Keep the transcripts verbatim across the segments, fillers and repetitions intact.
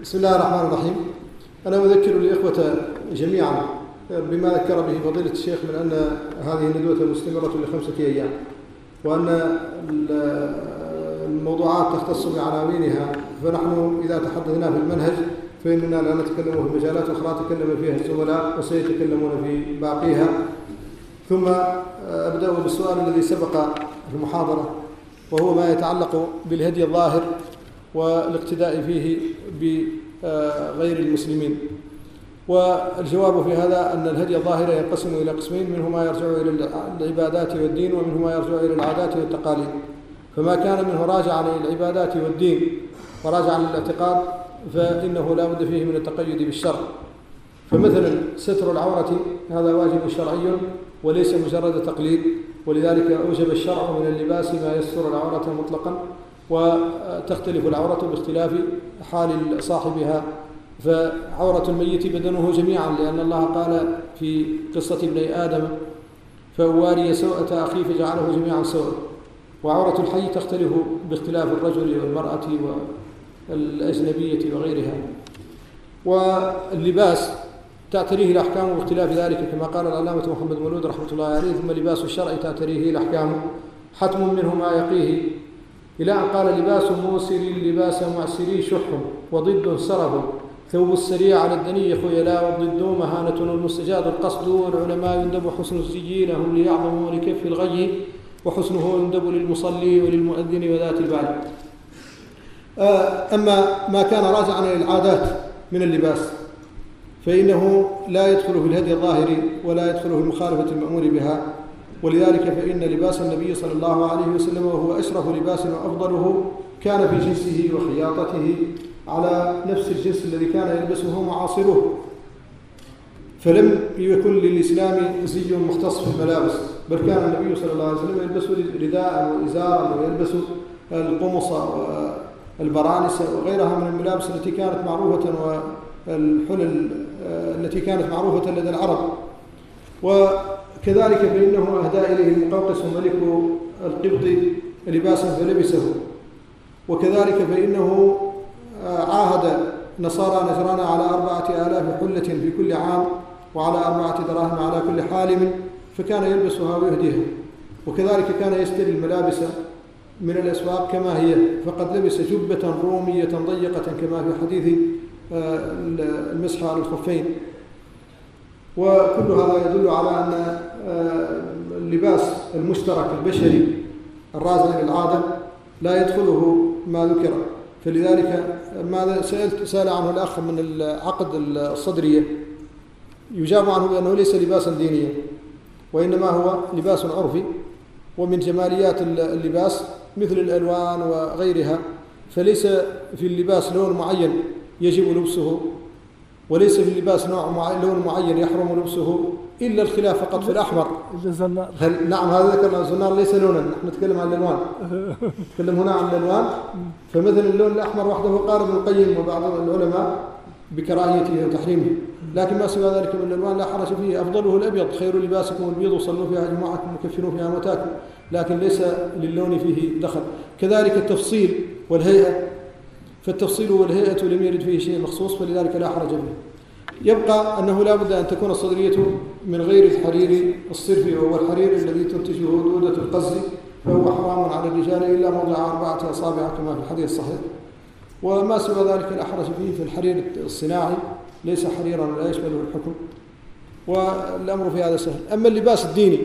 بسم الله الرحمن الرحيم. أنا أذكر الإخوة جميعا بما ذكر به فضيلة الشيخ من أن هذه الندوة مستمرة لخمسة أيام، وأن الموضوعات تختص بعناوينها، فنحن إذا تحدثنا في المنهج فإننا لا نتكلم في مجالات أخرى تكلم فيها الزملاء وسيتكلمون في باقيها. ثم أبدأ بالسؤال الذي سبق في المحاضرة، وهو ما يتعلق بالهدي الظاهر والاقتداء فيه بغير المسلمين. والجواب في هذا أن الهدي الظاهر ينقسم إلى قسمين، منه ما يرجع إلى العبادات والدين، ومنه ما يرجع إلى العادات والتقاليد. فما كان منه راجعا إلى العبادات والدين وراجعا للاعتقاد فإنه لا بد فيه من التقيد بالشرع. فمثلا ستر العورة هذا واجب شرعي وليس مجرد تقليد، ولذلك أوجب الشرع من اللباس ما يستر العورة مطلقا، وتختلف العورة باختلاف حال صاحبها. فعورة الميت بدنه جميعا، لأن الله قال في قصة ابني آدم فأواري سوءة أخيه فجعله جميعا سوء. وعورة الحي تختلف باختلاف الرجل والمرأة والأجنبية وغيرها. واللباس تعتريه الأحكام باختلاف ذلك كما قال العلامة محمد مولود رحمة الله عليه: ثم لباس الشرع تعتريه الأحكام حتم منه ما يقيه، إلى أن قال: لباس موسر لباس معسري شح، وضد سرف ثوب السريع على الدني خيلاء، والضد مهانة المستجاد القصد. والعلماء يندب حسن الزيين هم ليعظموا لكف الغي، وحسنه يندب للمصلي وللمؤذن وذات البال. أما ما كان راجعا إلى العادات من اللباس فإنه لا يدخل في الهدي الظاهر ولا يدخل في المخالفة المأمور بها. ولذلك فإن لباس النبي صلى الله عليه وسلم وهو أشرف لباس وأفضله كان في جنسه وخياطته على نفس الجنس الذي كان يلبسه معاصره، فلم يكن للإسلام زي مختص في الملابس، بل كان النبي صلى الله عليه وسلم يلبس رداء وإزارا ويلبس القمص والبرانس وغيرها من الملابس التي كانت معروفة، والحلل التي كانت معروفة لدى العرب. وكذلك فإنه أهدى إليه المقوقس ملك القبط لباسا فلبسه. وكذلك فإنه عاهد نصارى نجران على أربعة آلاف حلة في كل عام، وعلى أربعة دراهم على كل حالم، فكان يلبسها ويهديها. وكذلك كان يشتري الملابس من الأسواق كما هي، فقد لبس جبة رومية ضيقة كما في حديث المسح على الخفين. وكل هذا يدل على أن اللباس المشترك البشري الراجع للعادة لا يدخله ما ذكر. فلذلك ماذا سألت سأل عنه الأخ من العقد الصدرية، يجاب عنه بأنه ليس لباسا دينيا، وإنما هو لباس عرفي. ومن جماليات اللباس مثل الألوان وغيرها، فليس في اللباس لون معين يجب لبسه، وليس في اللباس نوع معين لون معين يحرم لبسه، إلا الخلاف فقط في الأحمر. هل نعم هذا ذكرنا الزنار ليس لونا، نحن نتكلم عن الألوان، نتكلم هنا عن الألوان. فمثلا اللون الأحمر وحده قال ابن القيم وبعض العلماء بكراهيته وتحريمه، لكن ما سوى ذلك من الألوان لا حرج فيه. أفضله الأبيض، خير لباسكم البيض، صلوا فيها جماعكم وكفنوا فيها موتاكم، لكن ليس للون فيه دخل. كذلك التفصيل والهيئة، فالتفصيل والهيئة لم يرد فيه شيء مخصوص، فلذلك لا حرج فيه. يبقى أنه لا بد أن تكون الصدرية من غير الحرير الصرفي، وهو الحرير الذي تنتجه دودة القز، فهو حرام على الرجال إلا موضع أربعة أصابع كما في الحديث الصحيح. وما سوى ذلك لا حرج فيه. في الحرير الصناعي ليس حريرا ولا يشمله الحكم، والأمر في هذا سهل. أما اللباس الديني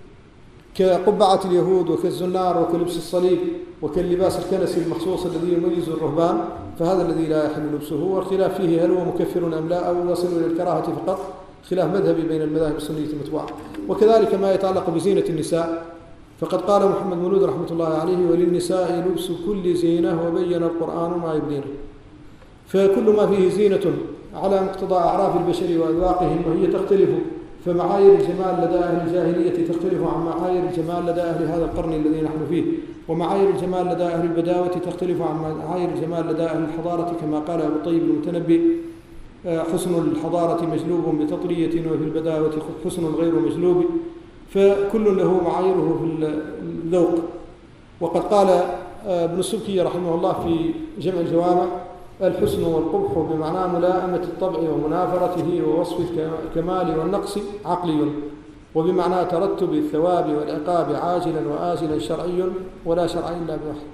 كقبعة اليهود وكالزنار وكلبس الصليب وكاللباس الكنسي المخصوص الذي يميز الرهبان، فهذا الذي لا يحل لبسه. والخلاف فيه هل هو مكفر أم لا، أو يصل إلى الكراهة فقط، خلاف مذهبي بين المذاهب السنية المتبوعة. وكذلك ما يتعلق بزينة النساء، فقد قال محمد مولود رحمة الله عليه: وللنساء لبس كل زينة، وبين القرآن ما يبدينه. فكل ما فيه زينة على مقتضى أعراف البشر وأذواقهم، وهي تختلف، فمعايير الجمال لدى أهل الجاهلية تختلف عن معايير الجمال لدى أهل هذا القرن الذي نحن فيه، ومعايير الجمال لدى أهل البداوة تختلف عن معايير الجمال لدى أهل الحضارة، كما قال أبو طيب المتنبي: حسن الحضارة مجلوب بتطرية، وفي البداوة حسن غير مجلوب. فكل له معاييره في الذوق. وقد قال ابن السبكي رحمه الله في جمع الجوامع: الحسن والقبح بمعنى ملائمة الطبع ومنافرته ووصف الكمال والنقص عقلي، وبمعنى ترتب الثواب والعقاب عاجلا وآجلا شرعي، ولا شرع إلا بوحي.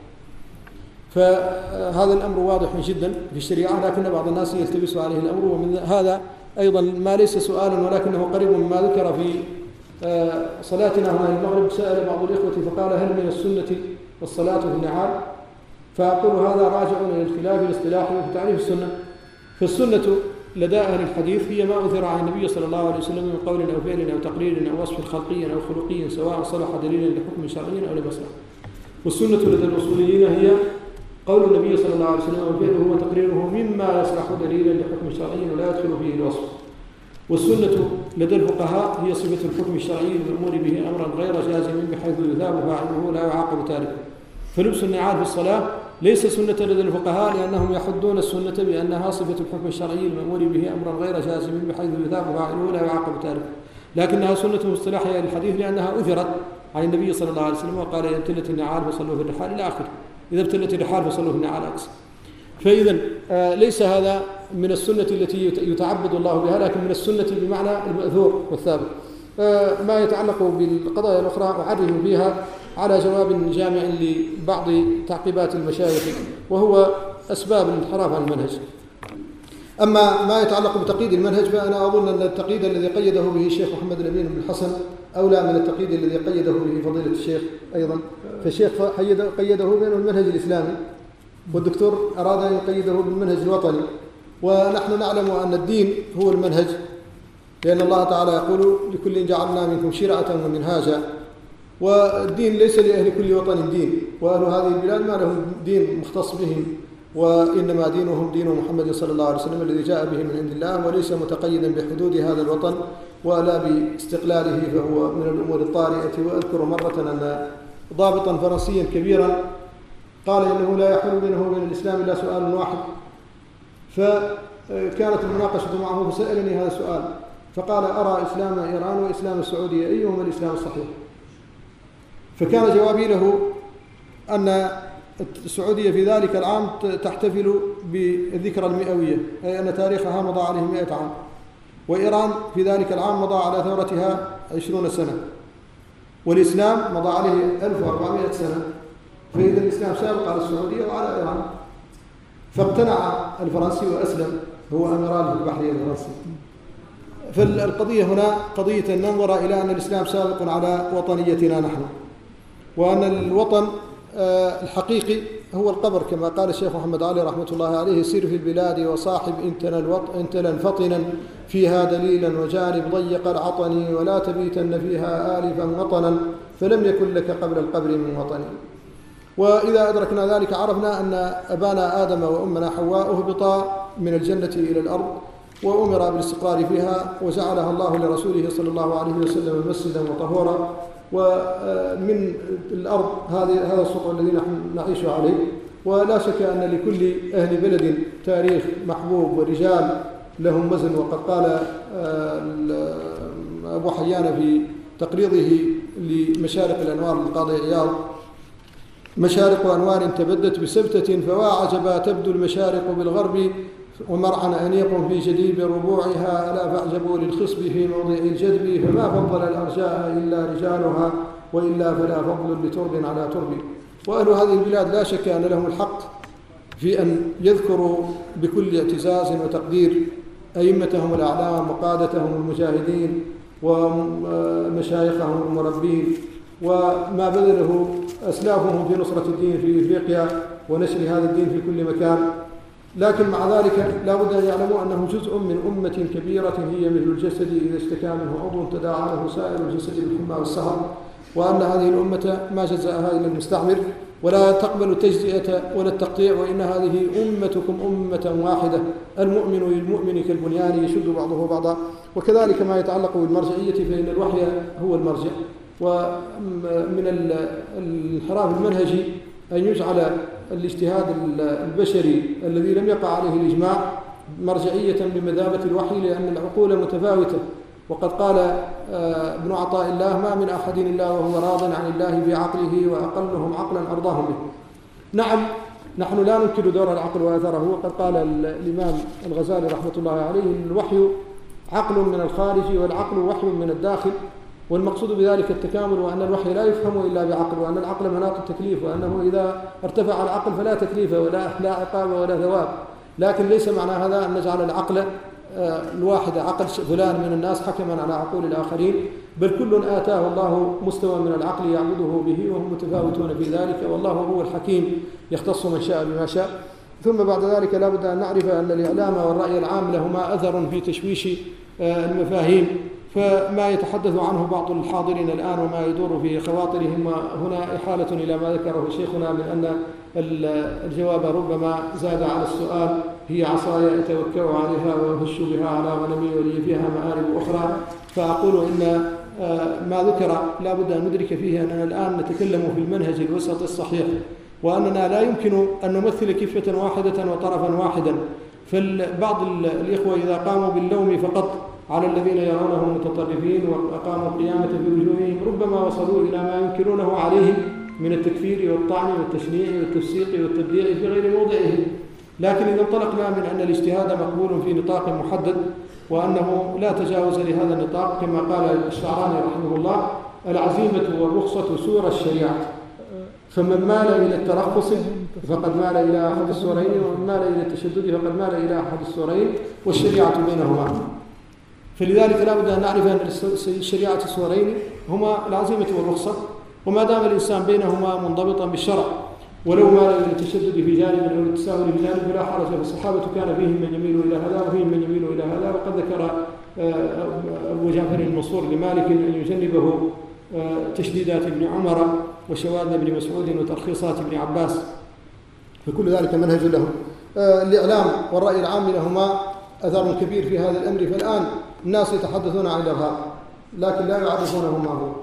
فهذا الأمر واضح جدا في الشريعة، لكن بعض الناس يلتبس عليه الأمر. ومن هذا أيضا ما ليس سؤالا ولكنه قريب مما ذكر في صلاتنا هنا المغرب. سأل بعض الإخوة فقال: هل من السنة الصلاة في النعال؟ فأقول هذا راجع إلى الخلاف الاصطلاحي في تعريف السنة. فالسنة لدى أهل الحديث هي ما أثر عن النبي صلى الله عليه وسلم من قول أو فعل أو تقرير أو وصف خلقي أو خلقي، سواء صلح دليلا لحكم شرعي أو لمصلحة. والسنة لدى الأصوليين هي قول النبي صلى الله عليه وسلم وفعله وتقريره مما يصلح دليلا لحكم شرعي ولا يدخل فيه الوصف. والسنة لدى الفقهاء هي صفة الحكم الشرعي المأمور به أمرا غير جازم بحيث يثاب فاعله لا يعاقب تاركه. فلبس النعال في الصلاة ليس سنة لدى الفقهاء، لأنهم يحدون السنة بأنها صفة الحكم الشرعي المأمور به أمرا غير جازم بحيث يثاب فاعله لا يعاقب تاركه، لكنها سنة مصطلحية للحديث لأنها أثرت عن النبي صلى الله عليه وسلم وقال: إذا ابتلت النعال فصلوا في الرحال إلى آخره. إذا ابتلت الرحال فصلوا في النعال أقصى. فإذا آه ليس هذا من السنة التي يتعبد الله بها، لكن من السنة بمعنى المأثور والثابت. آه ما يتعلق بالقضايا الأخرى أعرف فيها على جواب جامع لبعض تعقيبات المشايخ، وهو أسباب الانحراف عن المنهج. أما ما يتعلق بتقييد المنهج فأنا أظن أن التقييد الذي قيده به الشيخ محمد الأمين بن الحسن أولى من التقييد الذي قيده به فضيلة الشيخ أيضا. فالشيخ قيده بأنه المنهج الإسلامي، والدكتور أراد أن يقيده بالمنهج الوطني. ونحن نعلم أن الدين هو المنهج، لأن الله تعالى يقول: لكل جعلنا منكم شرعة ومنهاجا. والدين ليس لأهل كل وطن دين، وأهل هذه البلاد ما لهم دين مختص بهم، وإنما دينهم دين محمد صلى الله عليه وسلم الذي جاء به من عند الله، وليس متقيدا بحدود هذا الوطن ولا باستقلاله، فهو من الأمور الطارئة. وأذكر مرة أن ضابطا فرنسيا كبيرا قال إنه لا يحول بينه وبين الإسلام إلا سؤال واحد، فكانت المناقشة معه فسألني هذا السؤال فقال: أرى إسلام إيران وإسلام السعودية أيهما الإسلام الصحيح؟ فكان جوابي له أن السعودية في ذلك العام تحتفل بالذكرى المئوية، أي أن تاريخها مضى عليه مئة عام، وإيران في ذلك العام مضى على ثورتها عشرون سنة، والإسلام مضى عليه ألف وأربعمائة سنة. فإذا الإسلام سابق على السعودية وعلى إيران. فاقتنع الفرنسي وأسلم، هو أميرال البحرية الفرنسي. فالقضية هنا قضية أن ننظر إلى أن الإسلام سابق على وطنيتنا نحن، وأن الوطن الحقيقي هو القبر، كما قال الشيخ محمد علي رحمة الله عليه: سير في البلاد وصاحب انتلا فطنا فيها دليلا وجانب ضيق العطن، ولا تبيتن فيها آلفا وطنا فلم يكن لك قبل القبر من وطن. وإذا أدركنا ذلك عرفنا أن أبانا آدم وأمنا حواء أهبطا من الجنة إلى الأرض وأمر بالاستقرار فيها، وجعلها الله لرسوله صلى الله عليه وسلم مسجدا وطهورا. ومن الأرض هذه هذا السطح الذي نحن نعيش عليه. ولا شك أن لكل أهل بلد تاريخ محبوب ورجال لهم وزن. وقد قال أبو حيان في تقريضه لمشارق الأنوار للقاضي عياض: مشارق أنوار تبدت بسبتة فواعجبا تبدو المشارق بالغرب، ومرعى أنيق في جديب ربوعها، ألا فاعجبوا للخصب في موضع الجدب، فما فضل الأرجاء إلا رجالها، وإلا فلا فضل لترب على ترب. وأهل هذه البلاد لا شك أن لهم الحق في أن يذكروا بكل اعتزاز وتقدير أئمتهم الأعلام وقادتهم المجاهدين ومشايخهم المربين، وما بذله أسلافهم في نصرة الدين في إفريقيا ونشر هذا الدين في كل مكان. لكن مع ذلك لا بد أن يعلموا أنه جزء من أمة كبيرة هي مثل الجسد إذا اشتكى منه عضو تداعى له سائر الجسد بالحمى والسهر، وأن هذه الأمة ما جزاها إلا المستعمر، ولا تقبل التجزئة ولا التقطيع، وإن هذه أمتكم أمة واحدة، المؤمن للمؤمن كالبنيان يشد بعضه بعضا. وكذلك ما يتعلق بالمرجعية فإن الوحي هو المرجع. ومن الانحراف المنهجي أن يجعل الاجتهاد البشري الذي لم يقع عليه الإجماع مرجعية بمثابة الوحي، لأن العقول متفاوتة. وقد قال ابن عطاء الله: ما من أحد إلا وهو راض عن الله بعقله، وأقلهم عقلا أرضاهم به. نعم، نحن لا ننكر دور العقل وأثره، وقد قال الإمام الغزالي رحمة الله عليه: الوحي عقل من الخارج والعقل وحي من الداخل، والمقصود بذلك التكامل، وأن الوحي لا يفهم إلا بعقل، وأن العقل مناط التكليف، وأنه إذا ارتفع العقل فلا تكليف ولا لا عقاب ولا ثواب. لكن ليس معنى هذا أن نجعل العقل الواحد عقل فلان من الناس حكما على عقول الآخرين، بل كل آتاه الله مستوى من العقل يعبده به، وهم متفاوتون في ذلك، والله هو الحكيم يختص من شاء بما شاء. ثم بعد ذلك لا بد أن نعرف أن الإعلام والرأي العام لهما أثر في تشويش المفاهيم، فما يتحدث عنه بعض الحاضرين الآن وما يدور في خواطرهم هنا إحالة إلى ما ذكره شيخنا من أن الجواب ربما زاد على السؤال: هي عصاي أتوكأ عليها وأهش بها على غنمي ولي فيها مآرب أخرى. فأقول إن ما ذكر لا بد أن ندرك فيه أننا الآن نتكلم في المنهج الوسط الصحيح، وأننا لا يمكن أن نمثل كفة واحدة وطرفا واحدا. فبعض الإخوة إذا قاموا باللوم فقط على الذين يرونهم متطرفين وأقاموا القيامة في وجوههم، ربما وصلوا إلى ما ينكرونه عليهم من التكفير والطعن والتشنيع والتفسيق والتبديع في غير موضعه. لكن إذا انطلقنا من أن الاجتهاد مقبول في نطاق محدد، وأنه لا تجاوز لهذا النطاق، كما قال الشعراني رحمه الله: العزيمة والرخصة سور الشريعة، فمن مال إلى الترخص فقد مال إلى أحد السورين، ومن مال إلى التشدد فقد مال إلى أحد السورين، والشريعة بينهما. فلذلك لا بد أن نعرف أن الشريعة السورين هما العزيمة والرخصة، وما دام الإنسان بينهما منضبطا بالشرع، ولو مال إلى التشدد في جانب أو التساهل في جانب فلا حرج. فالصحابة كان فيهم من يميل إلى هذا وفيهم من يميل إلى هذا. وقد ذكر أبو جعفر المنصور لمالك أن يجنبه تشديدات ابن عمر وشواذ ابن مسعود وترخيصات ابن عباس، فكل ذلك منهج له. الإعلام والرأي العام لهما أثر كبير في هذا الأمر. فالآن الناس يتحدثون عن الإرهاب لكن لا يعرفونه ما هو.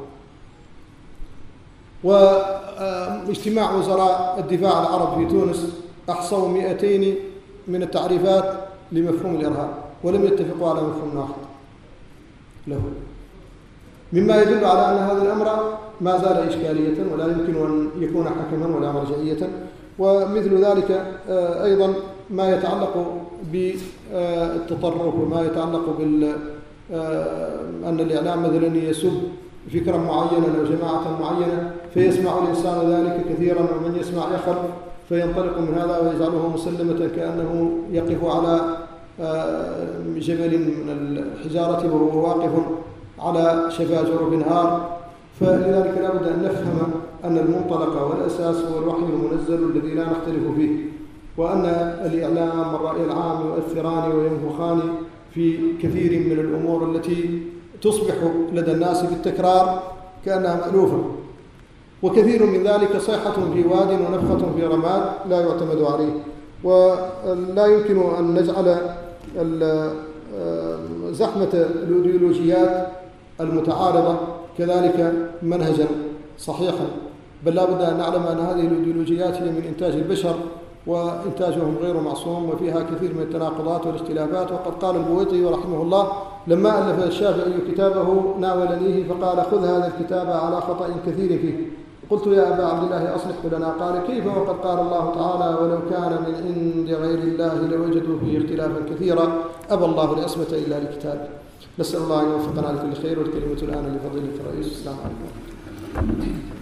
واجتماع وزراء الدفاع العرب في تونس أحصوا مئتين من التعريفات لمفهوم الإرهاب، ولم يتفقوا على مفهوم واحد له، مما يدل على أن هذا الأمر ما زال إشكالية ولا يمكن أن يكون حكما ولا مرجعية. ومثل ذلك أيضا ما يتعلق بالتطرف، وما يتعلق بال أن الإعلام مثلا يسب فكرة معينة أو جماعة معينة فيسمع الإنسان ذلك كثيرا، ومن يسمع يخر فينطلق من هذا ويجعله مسلمة كأنه يقف على جبل من الحجارة وهو واقف على شفا جرف نهار. فلذلك لا بد أن نفهم أن المنطلق والأساس هو الوحي المنزل الذي لا نختلف فيه، وأن الإعلام والرأي العام يؤثران وينفخان في كثير من الأمور التي تصبح لدى الناس بالتكرار كأنها مألوفة، وكثير من ذلك صيحة في واد ونفخة في رماد لا يعتمد عليه. ولا يمكن أن نجعل زحمة الإيديولوجيات المتعارضة كذلك منهجا صحيحا، بل لا بد أن نعلم أن هذه الإيديولوجيات هي من إنتاج البشر، وإنتاجهم غير معصوم، وفيها كثير من التناقضات والاختلافات. وقد قال البويطي رحمه الله لما ألف الشافعي كتابه ناولنيه فقال: خذ هذا الكتاب على خطأ كثير فيه. قلت: يا أبا عبد الله أصلح لنا. قال: كيف وقد قال الله تعالى: ولو كان من عند غير الله لوجدوا فيه اختلافا كثيرا، أبى الله العصمة إلا لكتابه. نسأل الله أن يوفقنا لكل خير، والكلمة الآن لفضيلة الرئيس. السلام عليكم.